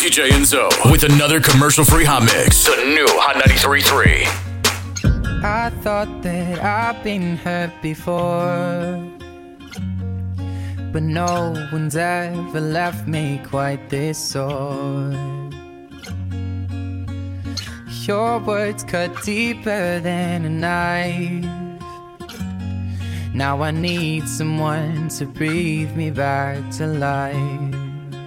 TJ Enzo with another commercial-free hot mix. The new Hot 93.3. I thought that I've been hurt before, but no one's ever left me quite this sore. Your words cut deeper than a knife. Now I need someone to breathe me back to life.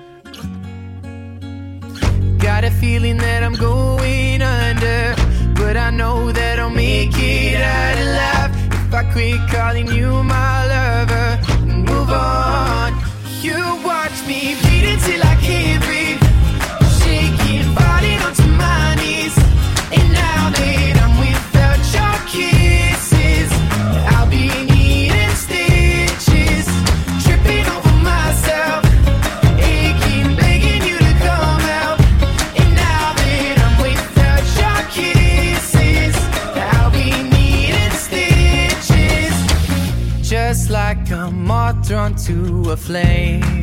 Got a feeling that I'm going under, but I know that I'll make it out alive if I quit calling you my lover and move on. You watch me bleed until I can't breathe, shaking, falling onto my knees. And now that I'm without your kisses, I'll be needing stitches, tripping over myself, aching, begging you to come out. And now that I'm without your kisses, I'll be needing stitches, just like a moth drawn to a flame.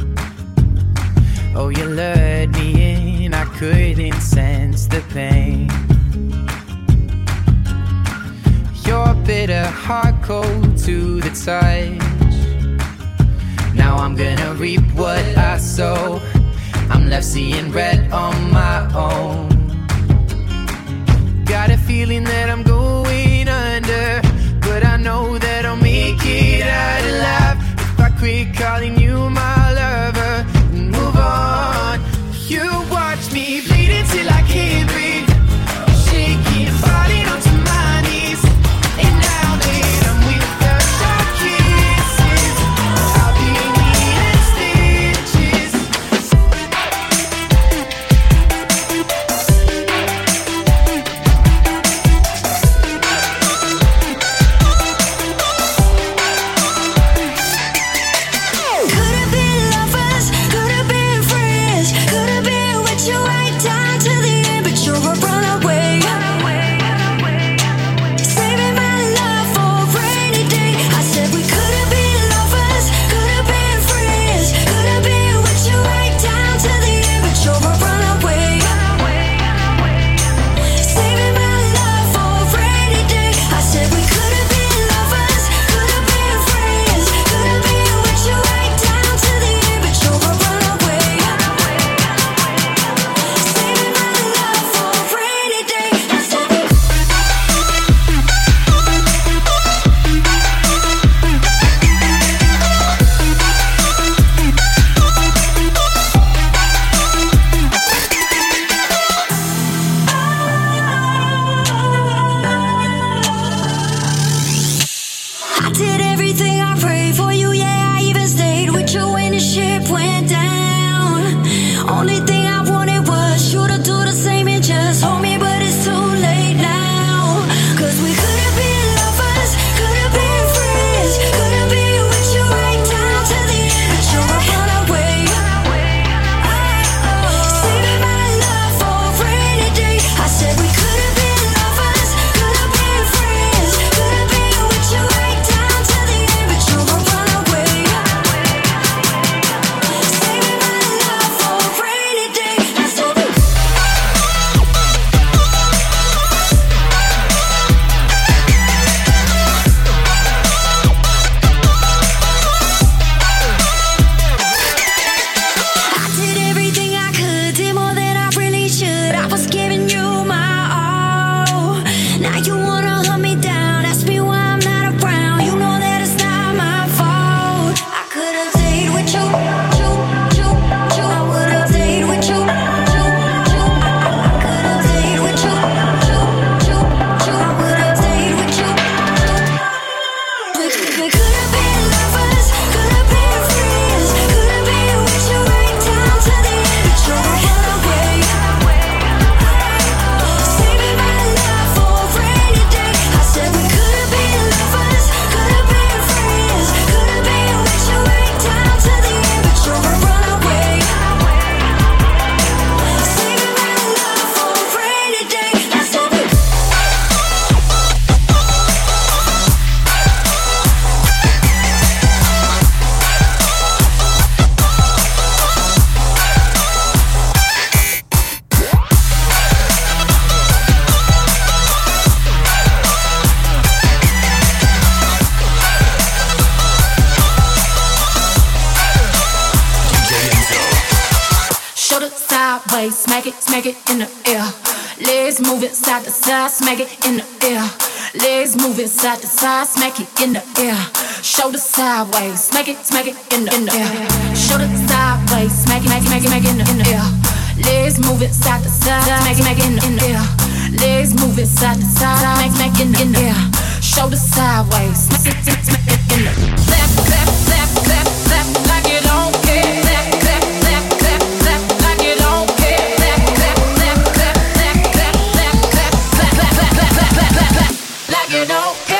Oh, you lured me in, I couldn't sense the pain. Your bitter heart cold to the touch. Now I'm gonna reap what I sow. I'm left seeing red on my own. Got a feeling that I'm going under, but I know that I'll make it out alive if I quit calling you my lover and move on. You watch me bleed until I can't breathe, shaking, falling onto my knees. And now that I'm without your kisses, I'll be needing stitches. sideways, smack it in the air. Legs moving side to side, smack it in the air. Legs moving side to side, smack it in the air. Shoulder sideways, smack it in the air. Shoulder sideways, smack it in the air. Legs moving side to side, smack it in the air. Legs moving side to side, smack it in the air. Shoulder sideways, smack it in the air. Clap, clap, clap, clap, clap, like you don't care. Clap, clap, clap, clap, clap, like you don't care. Clap, clap, clap, clap, clap, clap, clap, clap, clap, clap, clap, clap, clap, clap, clap, like you don't care.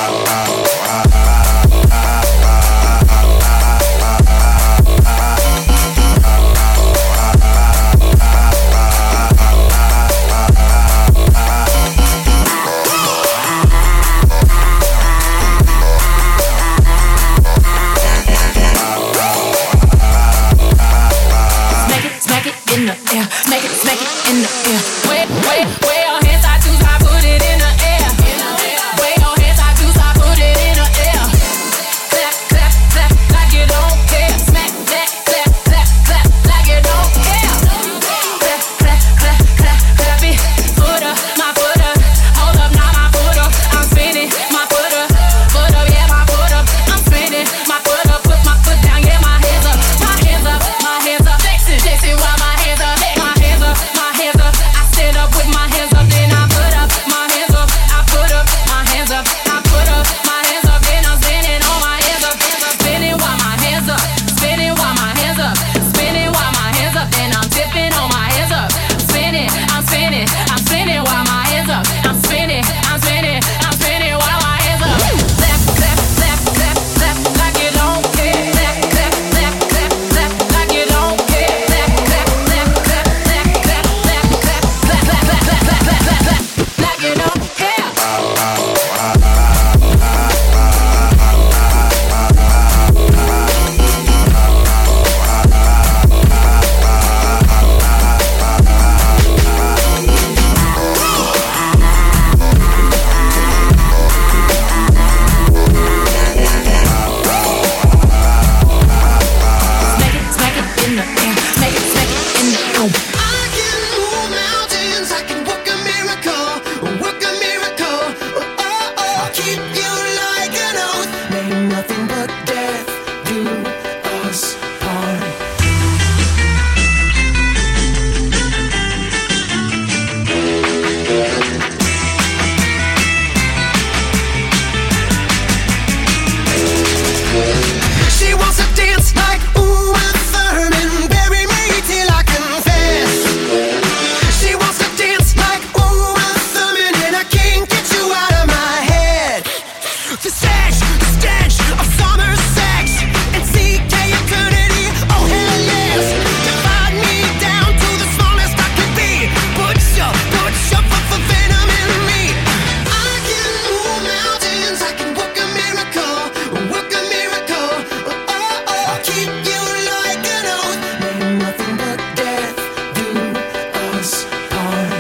Smack it in the air. Way your hands, I choose, I put it in the air. Way your hands, I choose, I put it in the air. Clap, clap, clap, like you don't care. Smack that, clap, clap, clap, like you don't care. Clap, clap, clap, clap, clap it. Foot up, my foot up. Hold up, now my foot up. I'm spinning, my foot up, yeah, my foot up. I'm spinning, my foot up, put my foot down, yeah, my hands up, my hands up, my hands up. Flexing while my hands up. My hands up, I stand up with my hands up, then I put up my hands up, I put up my hands up, I put up my hands up, then I'm spinning on my hands up, spinning while my hands up, spinning while my hands up, spinning while my hands up, then I'm tipping on my hands up, spinning, I'm spinning, I'm spinning while my hands up, I'm spinning, I'm spinning, I'm spinning while my hands up, clap, clap, clap, clap, clap, like you don't care, clap, clap, clap, clap, clap, like you don't care, clap, clap, clap, clap, clap, clap, clap, clap, clap, clap, clap, clap, clap, clap, clap, like you don't care. Smack it in the air, smack it in the air. I can move mountains, I can work a miracle, work a miracle. Oh, I'll keep you like an oath. May nothing but death do us part. She wants to dance like Uma Thurman, bury me till I confess. She wants to dance like Uma Thurman, and I can't get you out of my head. The stench of summer sex and CK eternity, oh hell yes. Divide me down to the smallest I can be. Put your venom in me. I can move mountains, I can work a miracle, work a miracle. Oh, I'll keep you like an oath. May nothing but death do us part.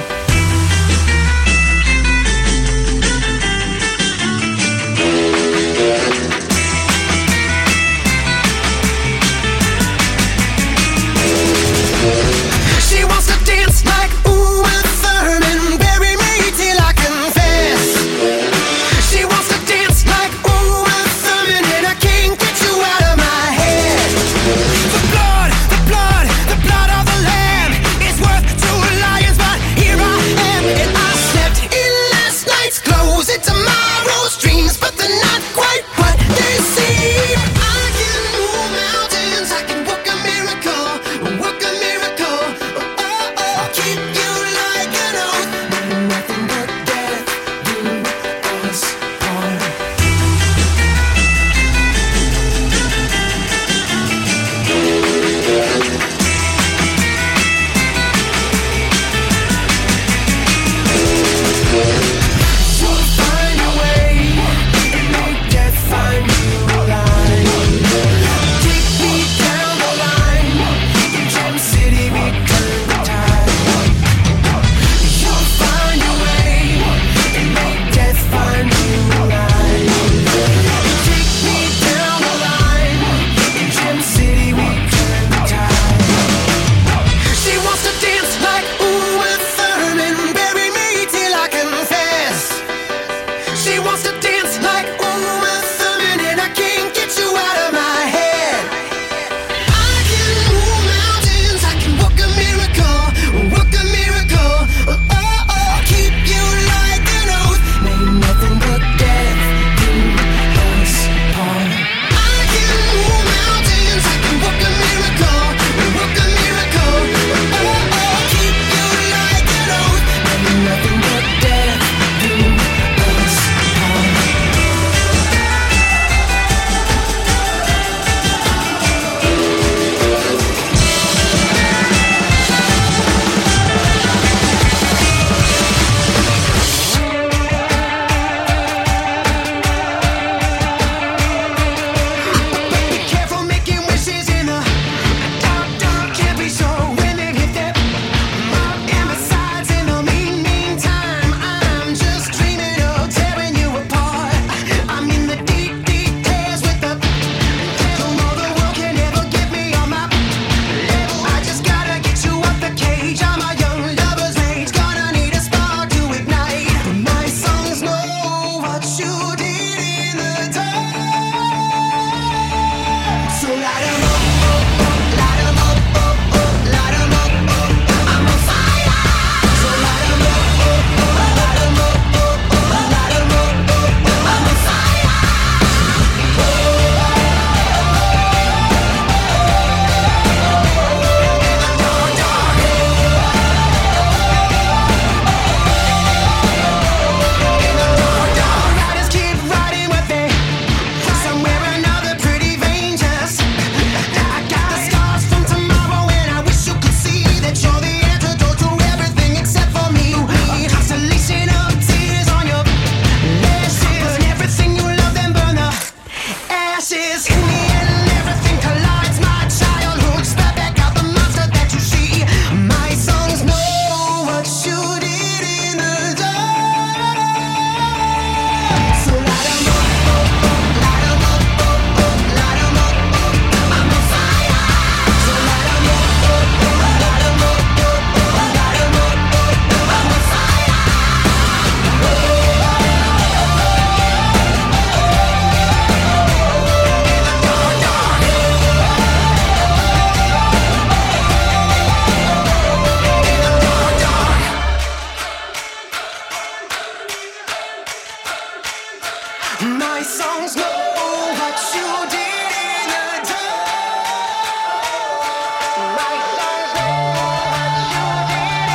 my songs know what you did in the dark. My songs know what you did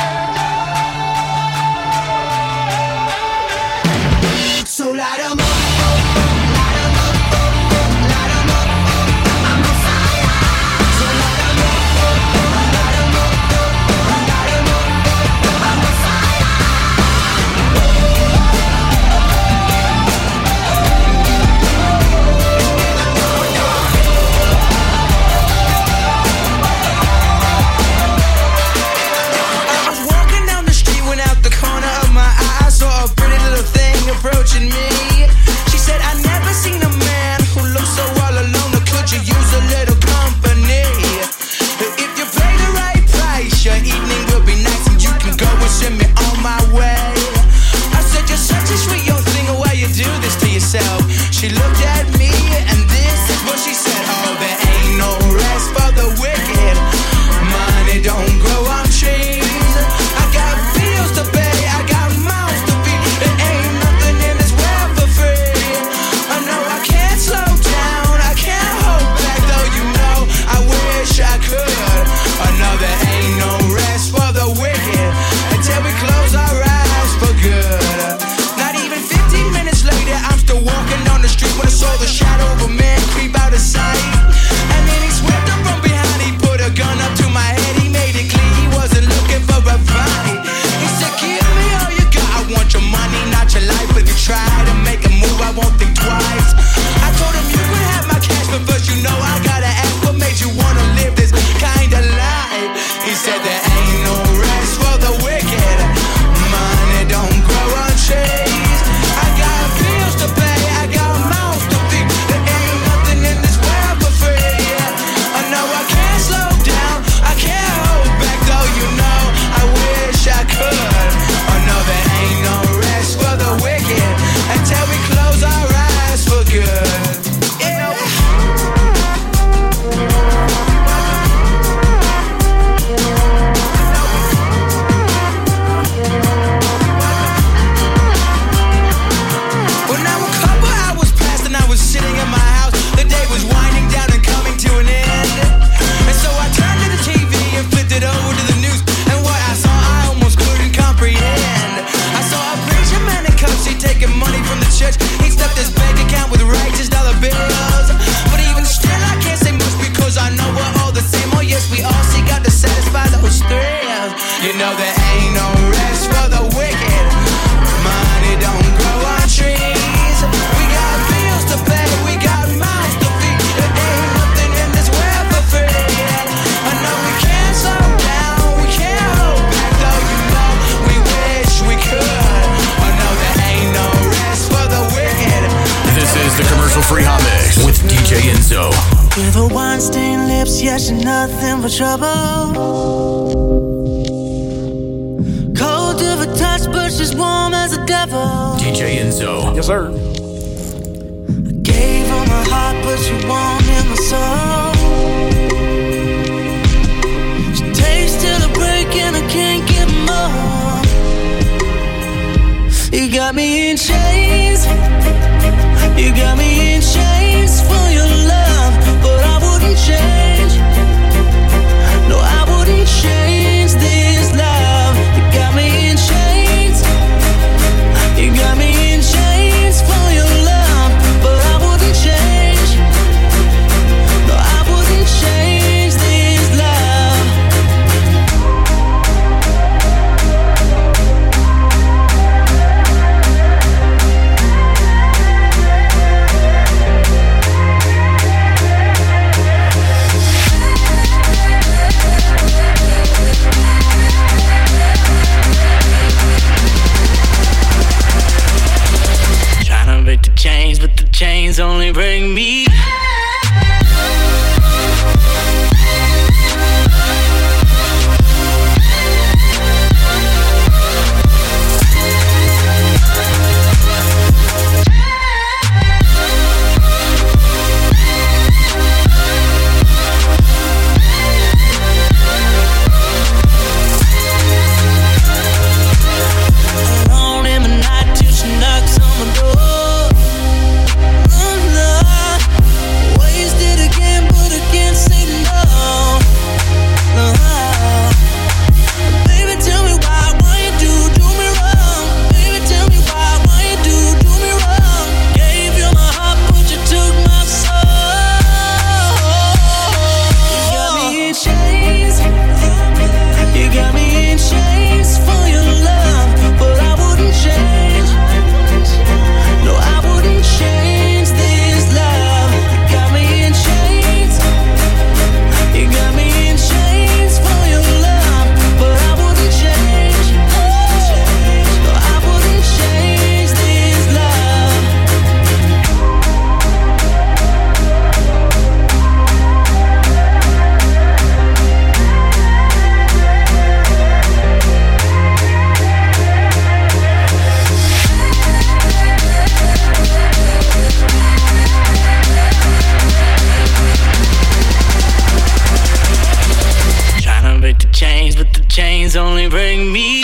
in the dark. So light 'em up. Approaching me, she said, I never seen a man who looks so all alone. Or could you use a little company? If you pay the right price, your evening will be nice, and you can go and send me on my way. I said, you're such a sweet young thing, why you do this to yourself? She looked at me, and this is what she said. Oh, there ain't no rest for the wicked. Money don't grow on trees. I got bills to pay, I got mouths to feed. There ain't nothing in this world for free. I know I can't slow down, I can't hold back, though you know I wish I could. I know there ain't no rest for the wicked until we close our eyes for good. Not even 15 minutes later, I'm still walking on the street when I saw the shadow of a man creep out of sight. And then he swept up from behind, he put a gun up to my head. He made it clear he wasn't looking for a fight. He said, give me all you got, I want your money, not your life. If you try to make a move, I won't think twice. I told him you could have my cash, but first you know I gotta ask, what made you wanna live this kind of life? He said there ain't no rest for the wicked. Money don't grow on trees. I got bills to pay, I got mouths to feed. There ain't nothing in this world for free. I know I can't slow down, I can't hold back, though you know I wish I could. I know there ain't no rest for the wicked until we close our eyes for good. Well, now a couple hours passed and I was sitting in my house. The day was winding down and coming to an end. And so I turned to the TV and flipped it over to the news. And what I saw, I almost couldn't comprehend. I saw a preacher man in cuffs, he taking money from the church. He stuffed his bank account with righteous dollar bills. But even still, I can't say much because I know we're all the same. Oh yes, we all seek out to satisfy those thrills. You know there ain't no rest for the wicked. Money don't grow on trees. We got bills to pay, we got mouths to feed. There ain't nothing in this world for free. I know we can't slow down, we can't hold back, though you know we wish we could. I know there ain't no rest for the wicked. This is the commercial-free hot mix with DJ Enzo. With her wine-stained lips, yeah, she's nothing but trouble. Cold to the touch, but she's warm as a devil. DJ Enzo. Yes, sir. I gave her my heart, but she wanted my soul. She takes till the break and I can't get more. You got me in chains. You got me in chains for your love, but I wouldn't change. No, I wouldn't change this love. You got me in chains. You got me in chains for your love, but I wouldn't change. No, I wouldn't change this love. Chains, but the chains only break me. Alone in the night till she knocks on my door. friends only bring me.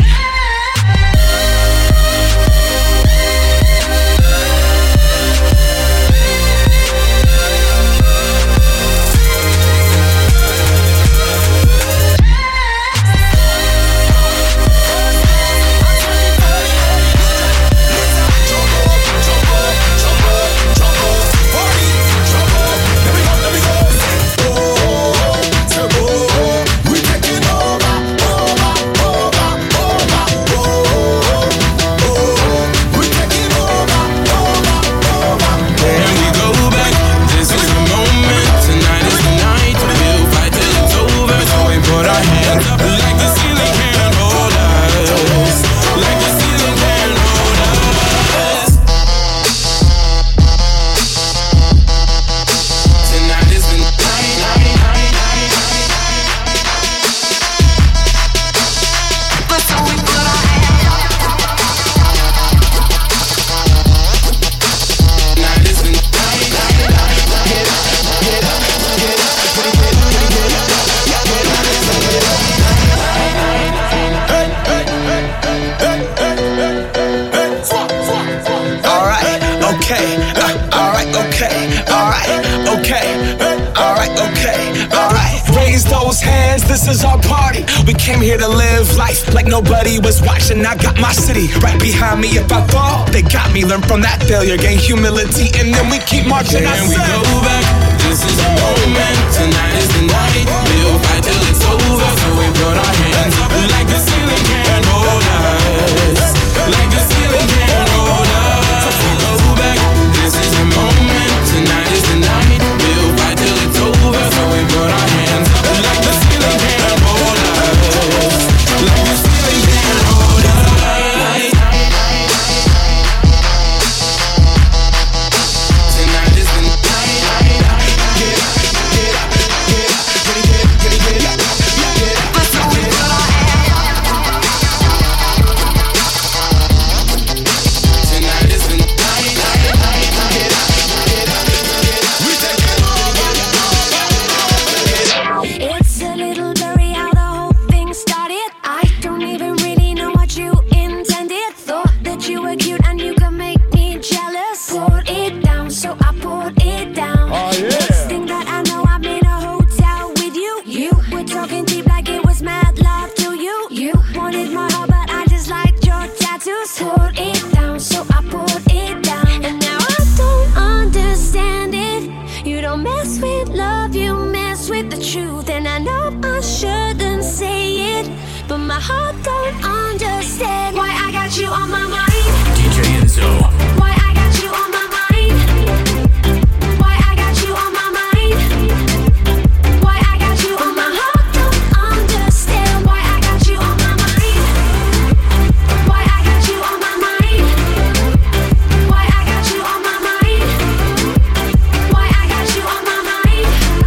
This is our party. We came here to live life like nobody was watching. I got my city right behind me. If I fall, they got me. Learn from that failure, gain humility, and then we keep marching. Can we go back? This is the moment. Tonight is the night. We'll fight till it's over. So we put our hands up like the ceiling can't hold us. Like the ceiling can't hold us. We go back. This is the moment. Tonight is the night. We'll fight till it's over. So we put our hands up like the ceiling can't hold us. Like the ceiling can't hold us. Tonight is the night. Get up, get up, get up, get up, get up. Let's go. Tonight is the night. Get up, get up, get up. We take it over. It's a little blurry how the whole thing started. I don't even really know what you intended. Thought that you were cute and you could make me jealous. Poured it down, so I poured it down. Next thing that I know, I'm in a hotel with you. You were talking deep like it was mad love to you. You wanted my heart, but I just liked your tattoos. Poured it down, so I poured it down. And now I don't understand it. You don't mess with love, you mess with the truth. And I know I shouldn't say it, but my heart don't understand why I got you on my mind. DJ Enzo. Why I got you on my mind. Why I got you on my mind. Why I got you on my heart don't understand why I got you on my mind. Why I got you on my mind. Why I got you on my mind. Why I got you on my mind.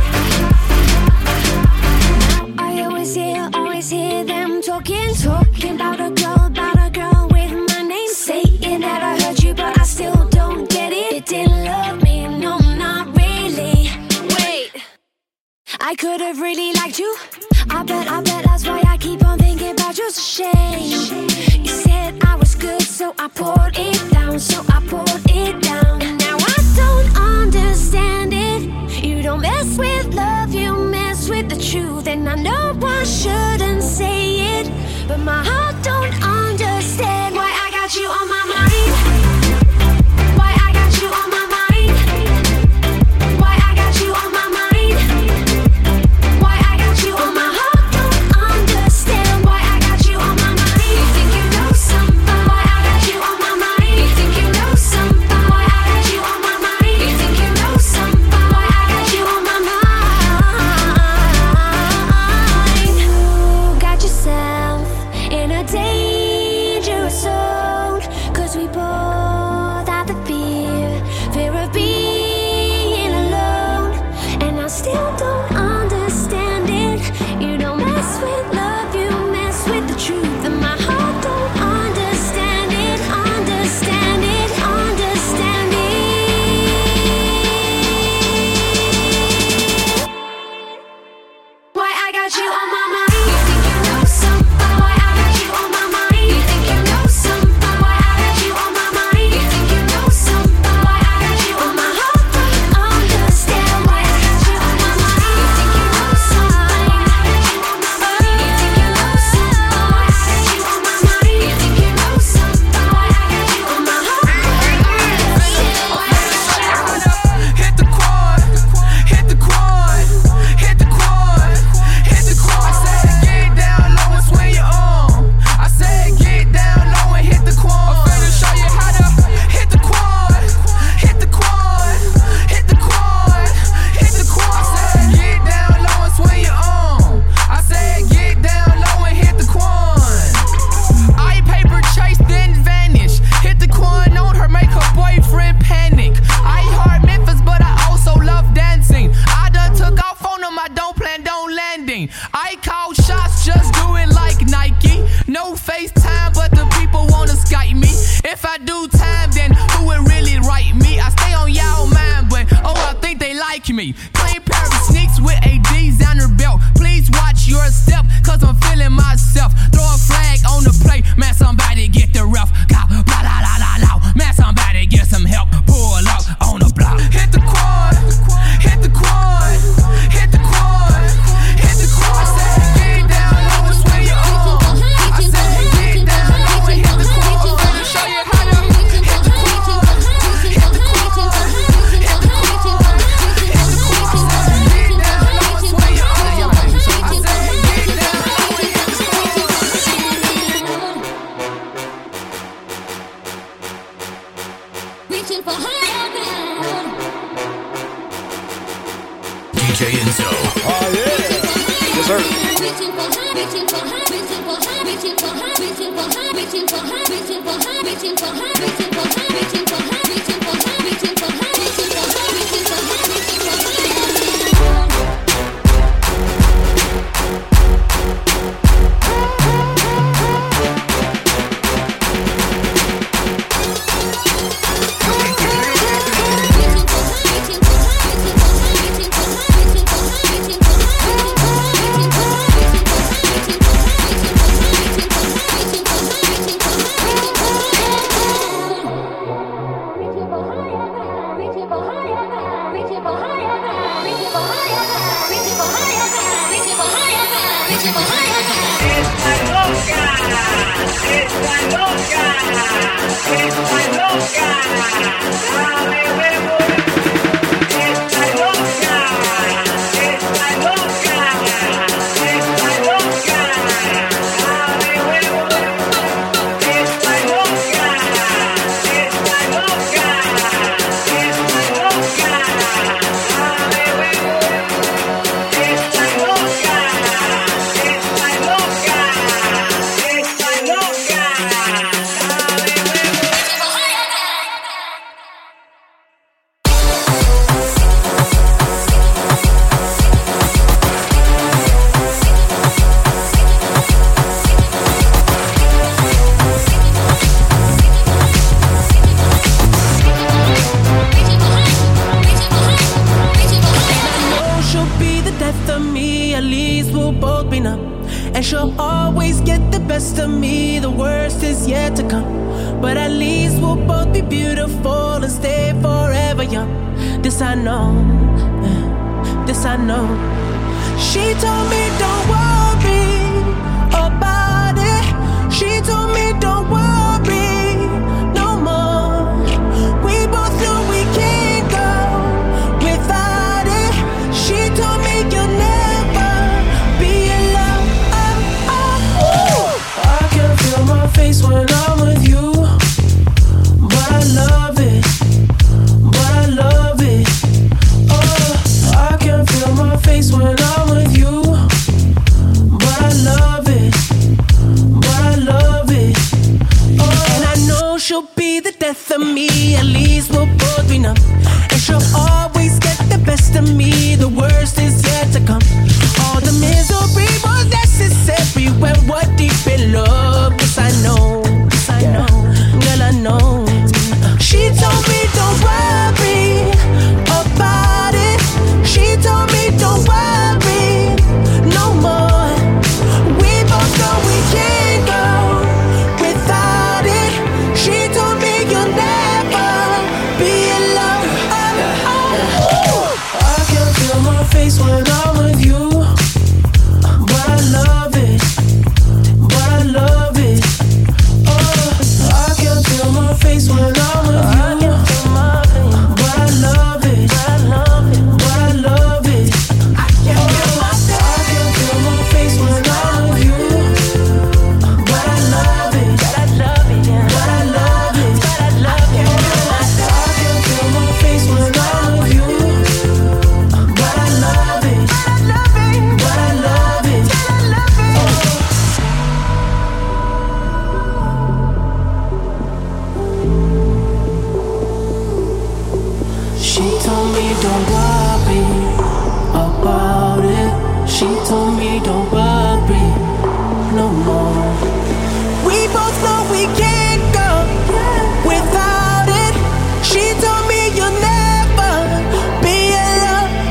I always hear them talking about a girl with my name. Saying that I heard you, but I still don't get it. You didn't love me, no, not really. Wait, I could have really liked you. I bet that's why I keep on thinking about you. It's a shame. You said I was good, so I poured it down, And now I don't understand it. You don't mess with love, you mess with the truth. And I know I shouldn't say it, but my heart don't understand why I got you on my mind. Why I got you on my mind. Why I got you on my mind. Why I got you on my heart don't understand why I got you on my mind. You think you know something? Why I got you on my mind. You think you know something? Why I got you on my mind. You think you know something? Why I got you on my mind. You got yourself in a like me. Clean pair of sneaks with ADs on her belt. Please watch your step, cause I'm feeling myself. Throw a flag on the plate, man, somebody get the ref. Blah, blah, la, la, la, man, somebody get some help. Pull up on the block. Hit the quad, hit the quad, hit the quad, hit the quad. I said, get down low and swing your arm. I said, get down low and hit the quad. Show you how to hit the quad, hit the quad, hit the quad, hit the quad. I said, get down low and swing your arm. I said, get down low and hit the quad. Reaching for higher ground. DJ Enzo. Oh yeah. Yes, sir. Reaching for high, reaching for high, reaching for high, reaching for high, reaching for high, reaching for high, reaching for high, reaching for high, reaching for high, reaching for high, reaching for high, reaching for high, reaching for high, reaching for high, reaching for high. Without it, she told me you'll never be alone.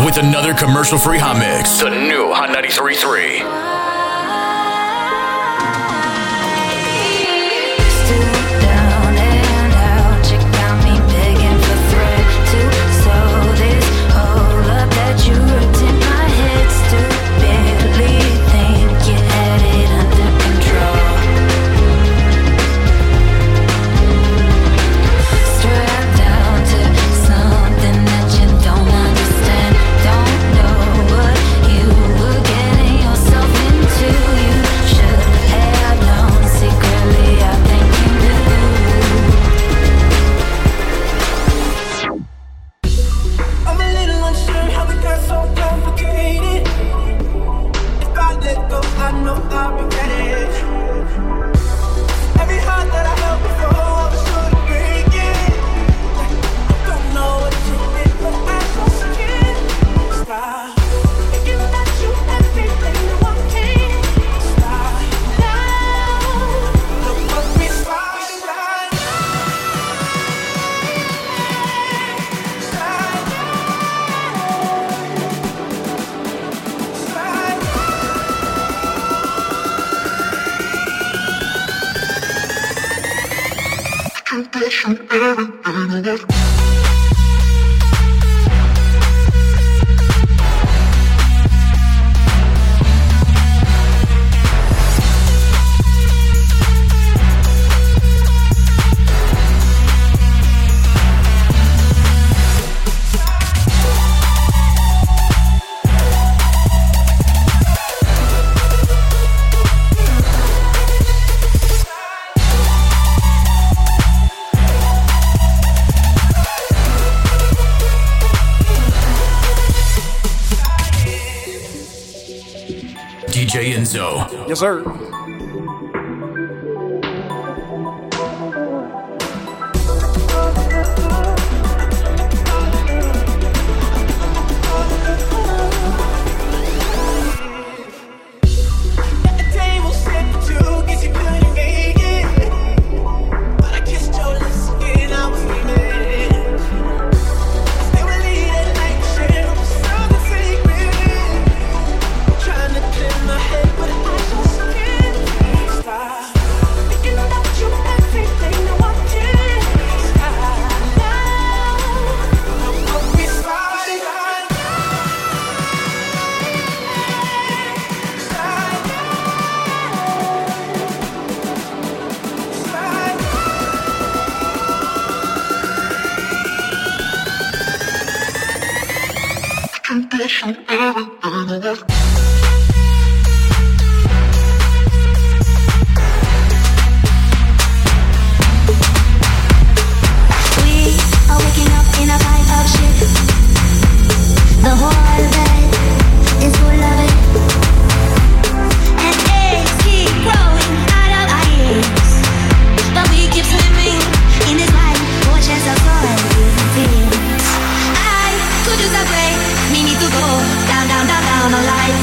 with another commercial-free hot mix. The new Hot 93.3. You ripped in my head, stupidly think you had it under control. Strapped down to something that you don't understand. Don't know what you were getting yourself into. You should have known secretly, I think you knew. I'm a little unsure how we got so complicated. If I let go, I know I'll regret it. Every heart that I held before, I was sure to break it. I don't know what you did, but I just can't stop thinking about you everything you want me. Stop now. Look what we started right. DJ Enzo. Yes, sir. Down, down, down, down, alive.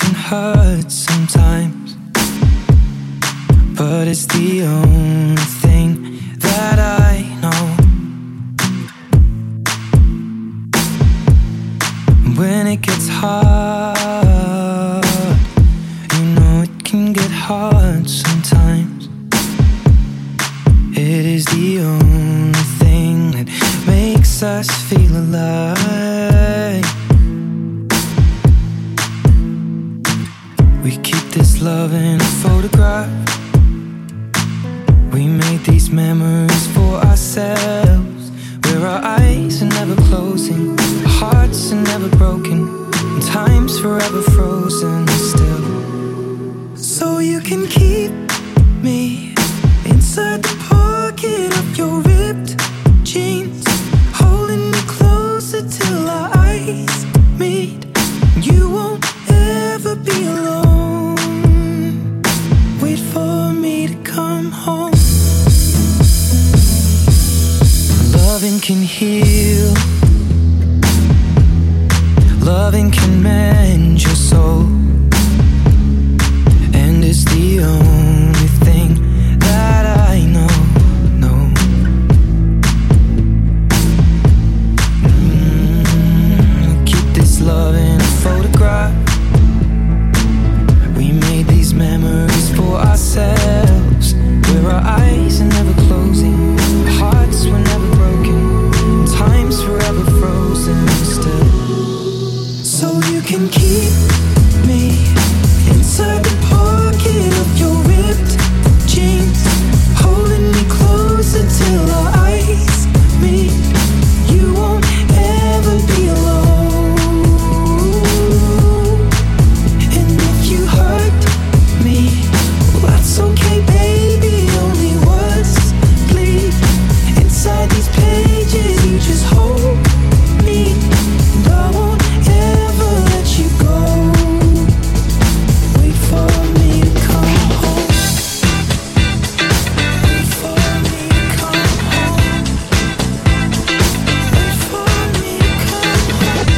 can hurt sometimes, but it's the only thing that I know. When it gets hard, you know it can get hard sometimes. It is the only thing that makes us feel alive. We keep this love in a photograph. We made these memories for ourselves, where our eyes are never closing, our hearts are never broken, and time's forever frozen still. So you can keep me inside the pocket of your ripped jeans, holding me closer till our eyes meet. You won't ever be alone. Wait for me to come home. Loving can heal. Loving can mend your soul. And it's the only thing that I know. Keep this love in a photograph. We made these memories for ourselves, where our eyes are never closing, our hearts were never broken, time's forever frozen still. So you can keep me inside the pocket of your ripped jeans, holding me closer till our eyes meet. You won't ever be alone. And if you hurt me, well, that's okay, baby. Only words bleed inside these pages. You just hold me, and I won't ever let you go. Wait for me to come home. Wait for me to come home. Wait for me to come home.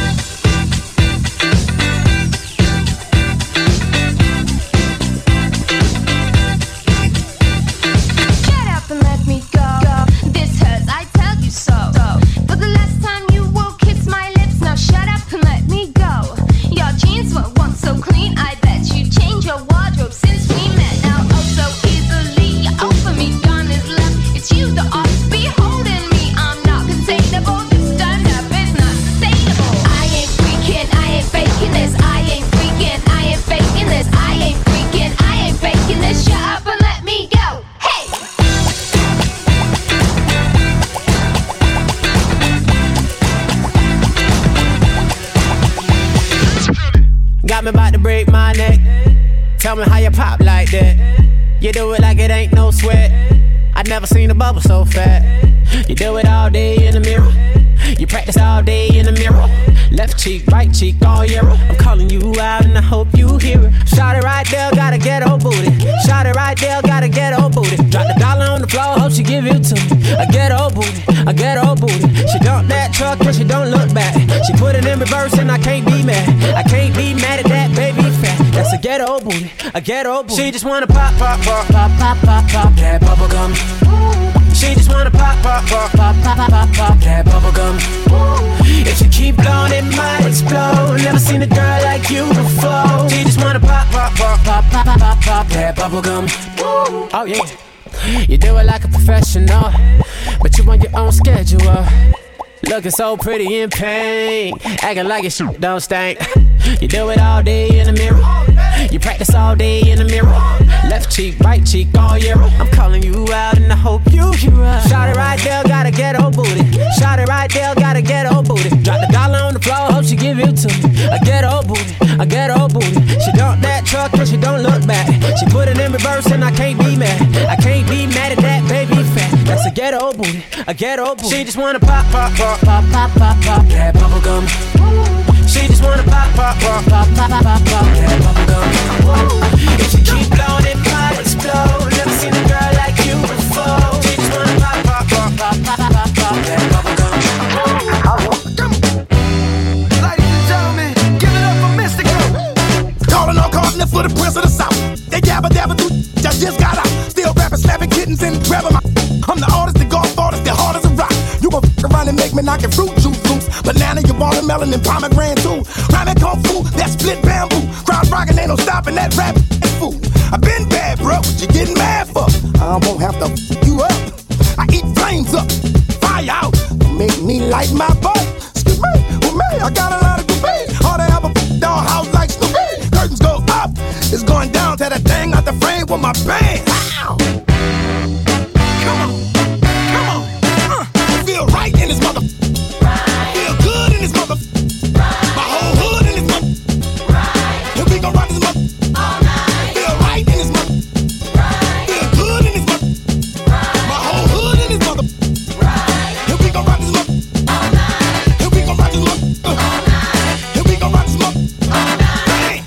Shut up and let me go. This hurts, I tell you so. For the last time you will kiss my lips. Now shut up and let me go. Your jeans were once so clean, I bet you changed your wardrobe since we met. Now oh so easily you offer me gone is left. It's you that ought to be holding me. I'm not containable. This stand up is not sustainable. I ain't freaking, I ain't faking this. I ain't freaking, I ain't faking this. I ain't freaking, I ain't faking this. Shut up and let me go. Hey! Got me about to break my neck. Tell me how you pop like that. You do it like it ain't no sweat. I never seen a bubble so fat. You do it all day in the mirror. You practice all day in the mirror. Left cheek, right cheek, all year. I'm calling you out and I hope you hear it. Shot it right there, gotta get old booty. Shot it right there, gotta get old booty. Drop the dollar on the floor, hope she give it to me. I get old booty, I get old booty. She dump that truck and she don't look back. She put it in reverse and I can't be mad. I can't be mad at that baby fat. That's a get old booty, a get old booty. She just wanna pop, pop, pop, pop, pop, pop, pop that bubble gum. She just wanna pop, pop, pop, pop, pop, pop, pop that bubble gum. If you keep blowing, it might explode. Never seen a girl like you before. She just wanna pop, pop, pop, pop, pop, pop, pop, pop that bubble gum. Oh yeah, you do it like a professional, but you on your own schedule. Looking so pretty in pain, acting like your shit don't stink. You do it all day in the mirror. You practice all day in the mirror. Left cheek, right cheek, all year. I'm calling you out and I hope you hear us. Shot it right there, gotta get old booty. Shot it right there, gotta get old booty. Drop the dollar on the floor, hope she give it to me. I get old booty, I get old booty. She dump that truck and she don't look back. She put it in reverse and I can't be mad. I can't be mad at that baby fat. That's a ghetto booty, a ghetto booty. She just wanna pop, pop, pop, pop, pop, pop, pop that bubble gum. She just wanna pop, pop, pop, pop, pop, pop, pop, pop that bubble gum. If you keep blowing, it might explode. Never seen a girl like you before. She just wanna pop, pop, pop, pop, pop, pop, pop that bubble gum. Ladies and gentlemen, give it up for Mystical. Calling all Something for the prince of the south. They yabba dabba do, I just got out. Still rapping, slapping kittens and grabbing my. I'm the artist, the golf artist, the hard as a rock. You gon' f around and make me knockin' fruit juice loose. Banana, your watermelon, and pomegranate too. Rhyming kung fu, that split bamboo. Crowd rockin', ain't no stopping that rap fool. I been bad, bro, what you getting mad for? I won't have to f you up. I eat flames up, fire out. Make me light my butt. Excuse me, with me, I got a lot of debate. All they have a dog house like Snoopy. Curtains go up, it's going down to that thing out the frame with my band. Wow. Come on, come on. Feel right in this mother. Feel good in this mother. My whole hood in this mother. And we gon' rock this mother. Feel right in this mother. Feel good in this mother. My whole hood in this mother. And we gon' rock this mother. And we gon' rock this mother. And we gon' rock this mother. Bang.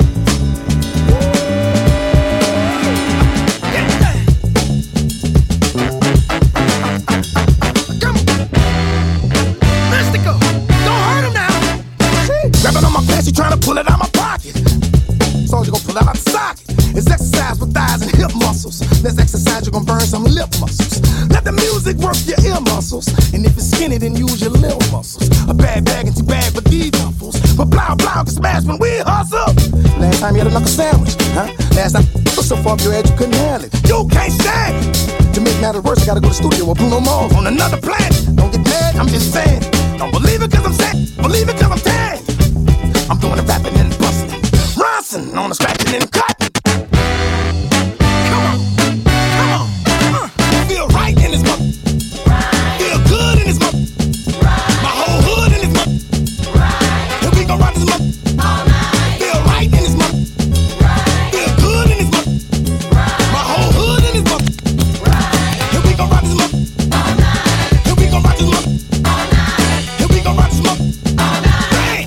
Mystical, don't hurt him now. Grabbing on my pants, you trying to pull it out my pocket. So you gon' pull it out the socket. It's exercise with thighs and hip muscles. This exercise, you gon' burn some lip muscles. Let the music work your ear muscles. And if it's skinny, then use your little muscles. A bad bag and bag with these duffels. But blah blah can smash when we hustle. Last time you had a knuckle sandwich, huh? Last time was so far up your head you couldn't handle it. You can't stand it. To make matters worse, I gotta go to the studio with Bruno Mars on another planet. Don't get mad, I'm just saying. Don't believe it cause I'm saying. Believe it cause I'm saying. I'm doing the rapping and busting. Ronson on the scratching and cutting. Come on, come on. Feel right in this mother. Feel good in this mother. My whole hood in this mother. And we gon' rock this mother. Feel right in this mother. Feel good in this mother. My whole hood in this mother. And we gon' rock this mother. And we gon' rock this mother. And we gon' rock this mother. Bang.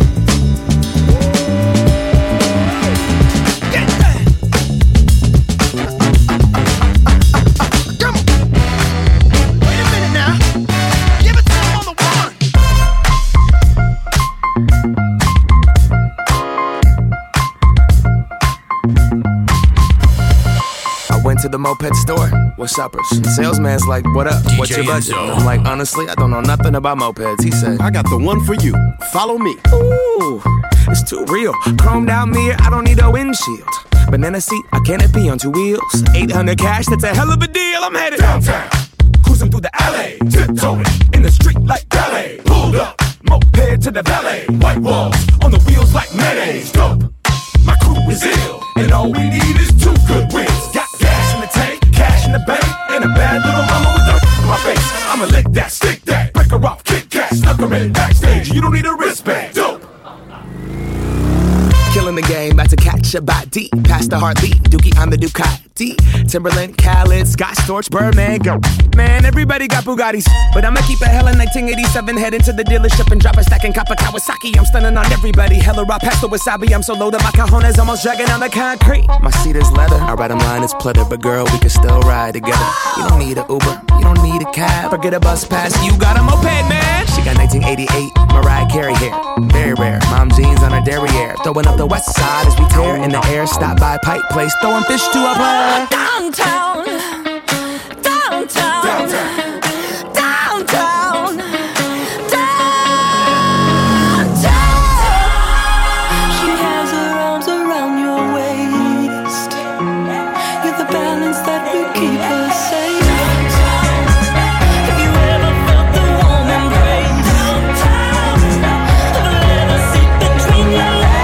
Come on. Wait a minute now. Give it to him on the one. I went to the moped store. What's uppers? Salesman's like, what up? What's your budget? Enzo. I'm like, honestly, I don't know nothing about mopeds. He said, I got the one for you. Follow me. ooh, it's too real. Chromed out mirror, I don't need a windshield. Banana seat, a canopy on 2 wheels. 800 cash, that's a hell of a deal. I'm headed Downtown, cruising through the alley, tiptoeing in the street like ballet. Pulled up, moped to the valet. White walls on the wheels like mayonnaise. Dope, my crew is ill, and all we need is 2 good wins. Got gas in the tank, cash in the bank, and a bad little mama with dirt in my face. I'ma lick that, stick that, break her off, kick cat, snuck her in backstage. You don't need a wristband. Dope. killing the game, about to catch a body. Past the heartbeat, Dookie, I'm the Ducati. Timberland, Khaled, Scott Storch, Birdman, go. Man, everybody got Bugattis, but I'ma keep a hella 1987. Head into the dealership and drop a stack and cop a Kawasaki. I'm stunning on everybody, hella raw past the wasabi. I'm so low that my cajones almost dragging on the concrete. My seat is leather, I ride 'em line is pleather, but girl, we can still ride together. You don't need a Uber, you don't need a cab, forget a bus pass, you got a moped, man. She got 1988 Mariah Carey hair, very rare. Mom jeans on her derriere, throwing up the west side as we tear in the air. Stop by Pike Place, throwing fish to a player. Downtown, downtown, downtown, downtown, downtown. She has her arms around your waist. You're the balance that will keep her safe. Have you ever felt the warm embrace? Let her sit between your legs.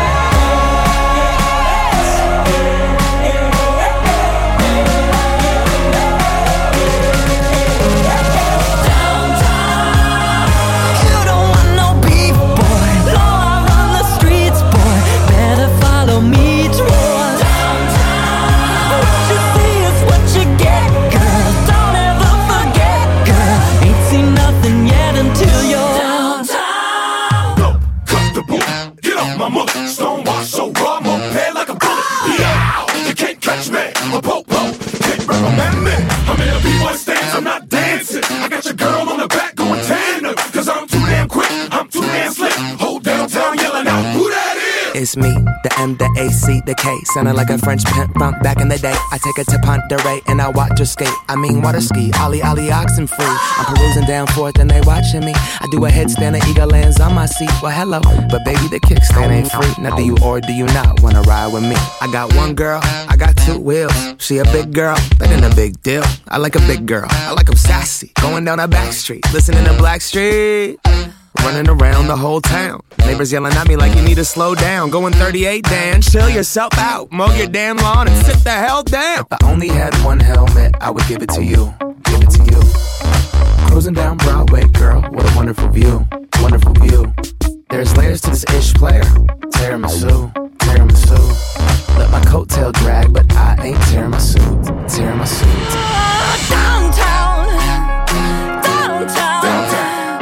It's me, the M, the A, C, the K. Sounding like a French pimp from back in the day. I take her to Ponderay and I watch her skate. I mean water ski, ollie, oxen free. I'm perusing down 4th and they watching me. I do a headstand and eagle lands on my seat. Well, hello, but baby, the kickstand ain't free. Now do you or do you not wanna ride with me? I got one girl, I got 2 wheels. She a big girl, that ain't a big deal. I like a big girl, I like 'em sassy. Going down a back street, listening to Blackstreet. Running around the whole town. Neighbors yelling at me like you need to slow down. Going 38, Dan, chill yourself out. Mow your damn lawn and sit the hell down. If I only had one helmet, I would give it to you. Give it to you. Cruising down Broadway, girl, what a wonderful view. Wonderful view. There's layers to this ish player. Tiramisu, tiramisu. Let my coattail drag, but I ain't tearing my suit. Tearing my suit. Downtown, downtown, downtown.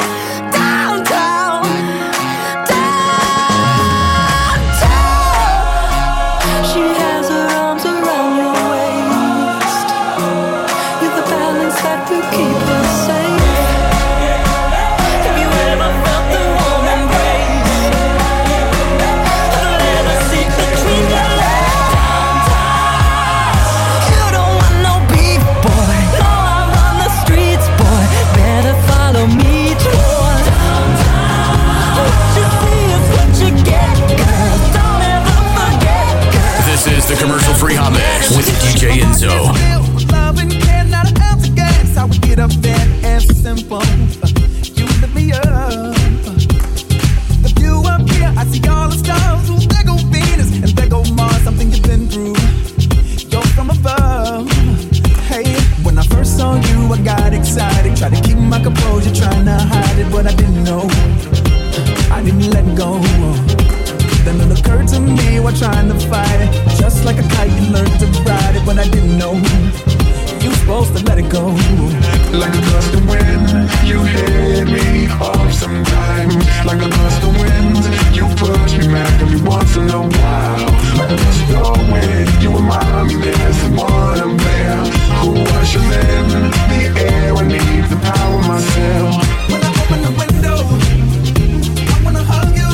The commercial-free hot mix with DJ Enzo. Love and care, not an ounce of gas. How we get up there and simple. You lift me up. The view up here, I see all the stars. Ooh, there go Venus and there go Mars. Something you've been through. You're from above. Hey, when I first saw you, I got excited. Tried to keep my composure, trying to hide it, but I didn't know. I didn't let go. Then it occurred to me while trying to fight it. Just like a kite, you learned to ride it, but I didn't know you were supposed to let it go. Like a gust of wind, you hit me off sometimes. Like a gust of wind, you push me back every once in a while. Like a gust of wind, you remind me there's someone up there who ushered in the air. I need the power myself. When I open the window, I wanna hug you.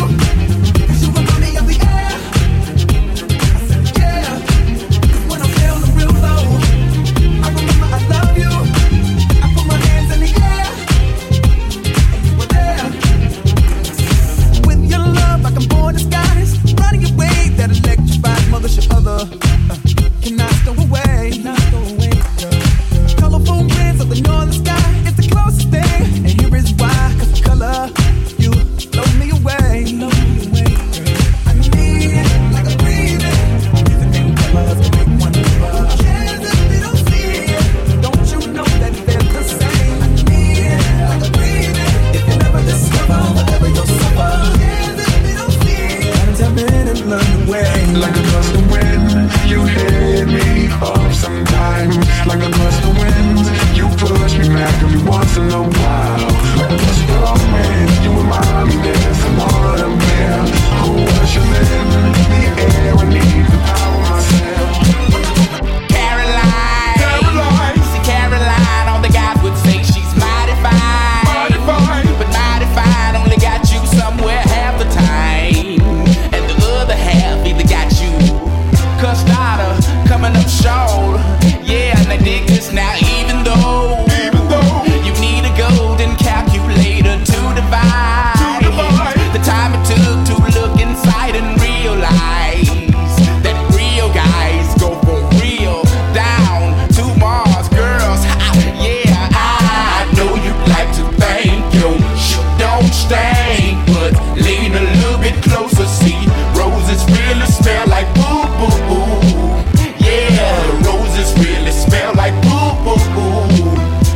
Can I stow away? Colorful winds of the northern sky. It's the closest thing, and here is why. 'Cause the color, you blow me away. I need it like I'm breathing. Music and colors can make one of us. Cares if they don't see it. Don't you know that they're the same? I need it like I'm breathing. If you never discover, whatever you'll suffer. Cares if they don't see it. Gotta tap in and learn the way. Like a gust of wind, you hit me up sometimes. Like a gust of wind, you push me back every once in a while. Like a gust of wind, you remind me there's someone up there who ushered in the air. I need the power myself. Caroline, see Caroline, all the guys would say she's mighty fine. But mighty fine only got you somewhere half the time, and the other half either got you cussed out or coming up short. Yeah, and I dig this now, even though you need a golden calculator to divide the time it took to look inside and realize that real guys go for real down to Mars. Girls, yeah, I know you'd like to thank your shit don't stink, but lean a little bit closer, see roses really smell like boo boo boo. Yeah, roses really smell like boo boo boo.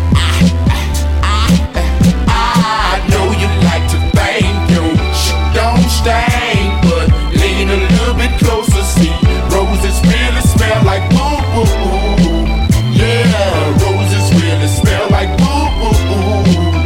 I know you like to thank your shit don't stink, but lean a little bit closer, see roses really smell like boo boo boo. Yeah, roses really smell like boo boo boo.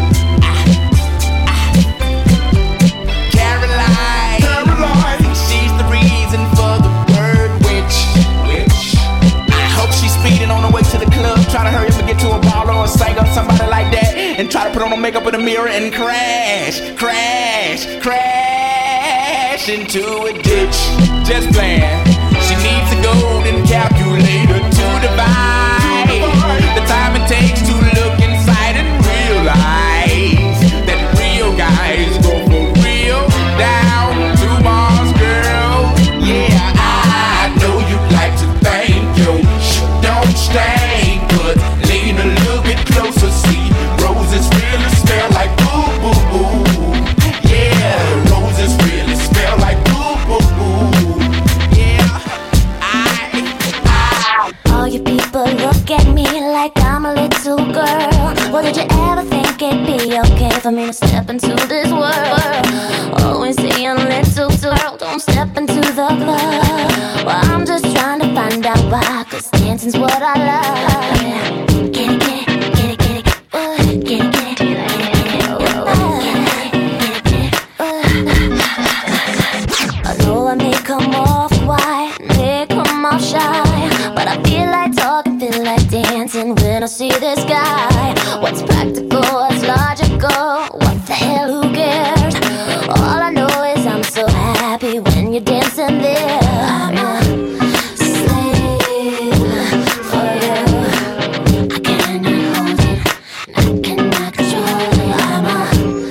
Caroline, she's the reason for the word witch. I hope she's speeding on her way to the club, trying to hurry up and get to a baller or a singer or somebody like that, and try to put on her makeup in the mirror and crash. into a ditch. Just playing. She needs a golden calculator to divide the time it takes to look inside and realize that real guys go for real down to Mars, girl. Yeah, I know you like to think your shit don't stink, but lean a little bit closer, see roses really smell like boo boo boo. Yeah, roses really smell like boo boo boo. Yeah, All you people look at me like I'm a little girl. Well, did you ever think it'd be okay for me to step into this world? Always saying little girl, don't step into the club. Well, I'm just trying to find out why, 'cause dancing's what I love. Get it, get it, get it, get it, get it, get it, get it. I know I may come off quiet, may come off shy, but I feel like talking, feel like dancing when I see this guy. What's practical, what's logical, what the hell, who cares? All I know is I'm so happy when you're dancing there. I'm a slave for you. I cannot hold it, I cannot control it. I'm a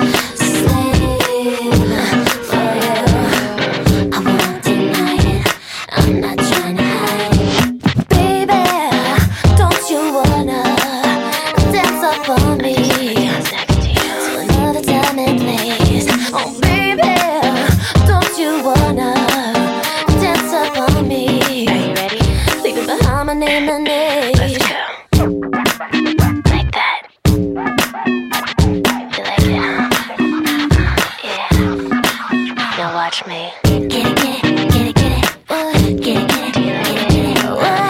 slave for you. I won't deny it, I'm not trying to hide it. Baby, don't you wanna dance up on me to another time and place? Oh baby, don't you wanna dance up on me? Are you ready? Leaving behind my name and age. Let's go. Like that. You like it, huh? Yeah. Now watch me. Get it, get it, get it, get it. Get it, get it, get it, get it.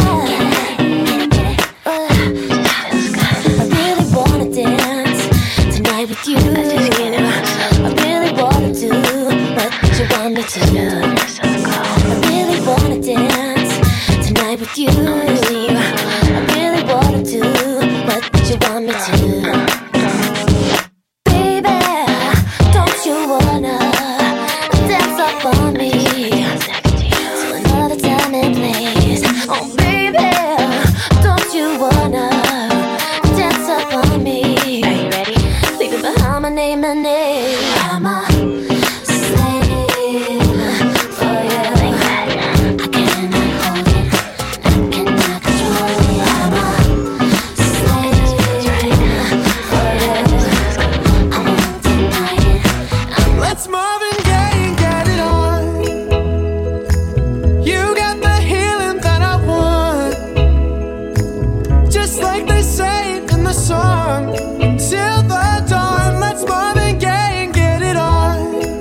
I really wanna dance tonight with you. I really wanna do what you want me to do. I really wanna dance tonight with you. I really wanna do what you want me to do. Baby, don't you wanna dance up on me to another time and place? Oh baby, don't you wanna dance up on me? Are you ready? Leaving behind my name and age. I'm a slave for you. I cannot hold it, I cannot control it. I'm a slave for you. I won't deny it. Let's Marvin Gaye and get it on. You got the healing that I want, just like they say in the song. Until the dawn, let's Marvin Gaye and get it on.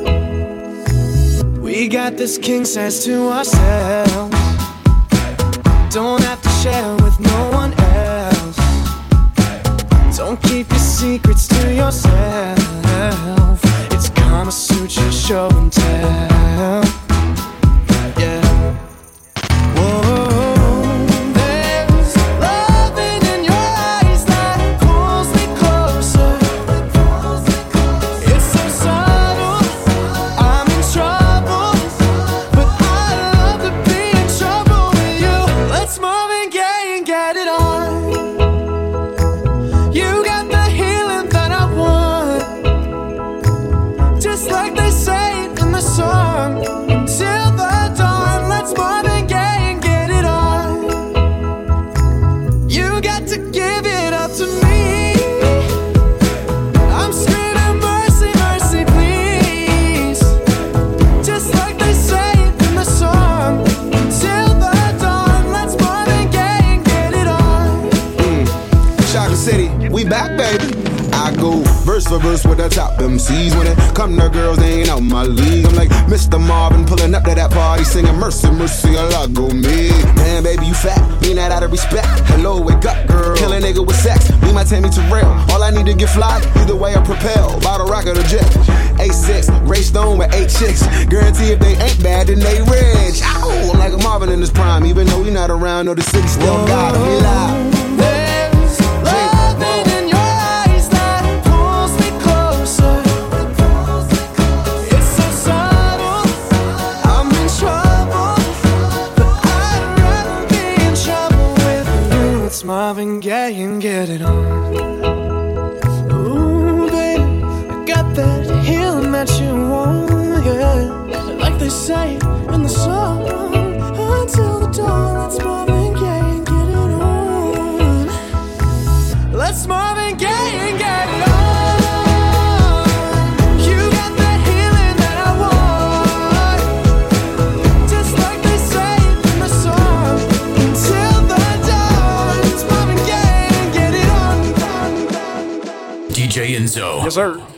We got this king size to ourselves. Don't have to share with no one else. Don't keep your secrets to yourself. It's Kama Sutra show and tell. Yeah. Whoa. There's loving in your eyes that pulls me closer. It's so subtle, I'm in trouble, but I love to be in trouble with you. Let's Marvin Gaye and get it on. You got the healing that I want, just like they say in the song. Until the dawn, let's Marvin Gaye and get it on. You got to give it up to me. I'm screaming mercy, mercy, please, just like they say in the song. Until the dawn, let's Marvin Gaye and get it on. Chocolate City, we back, baby. I go verse for verse with the top MCs. When it come to girls, they ain't out my league. I'm like Mr. Marvin pulling up to that party, singing mercy, mercy, a lot go me. Man, baby, you fat, mean that out of respect. Hello, wake up, girl. Kill a nigga with sex, be my Tammy Terrell. All I need to get fly, either way I propel. Bottle rocket or jet. A6, Gray Stone with 8 chicks. Guarantee if they ain't bad, then they rich. Ow, I'm like a Marvin in his prime. Even though he not around, know the city still got him. He live. There's loving in your eyes that pulls me closer. It's so subtle, Marvin Gaye and get it on. Ooh, baby, I got that healing that you want, yeah. Like they say in the song, until the dawn. Let's Marvin Gaye and get it on. Let's Marvin Gaye and get it on. DJ Enzo. Yes, sir.